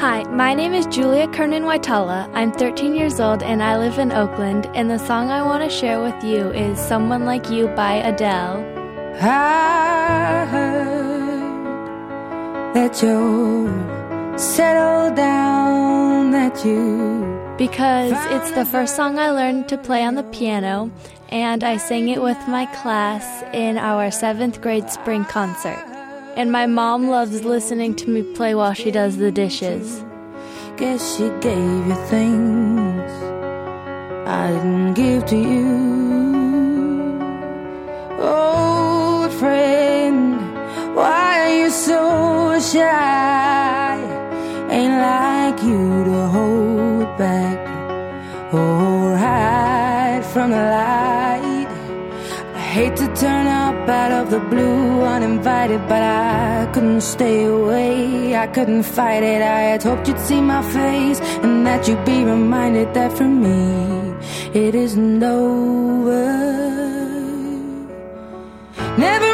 Hi, my name is Julia Kernan Waitala. I'm 13 years old and I live in Oakland, and the song I want to share with you is Someone Like You by Adele. I heard that you settled down, that you... Because it's the first song I learned to play on the piano, and I sang it with my class in our 7th grade spring concert. And my mom loves listening to me play while she does the dishes. Guess she gave you things I didn't give to you. Oh, friend, why are you so shy? Ain't like you to hold back or hide from the light. I hate to turn up out of the blue uninvited, but I couldn't stay away, I couldn't fight it. I had hoped you'd see my face and that you'd be reminded that for me it isn't over. Never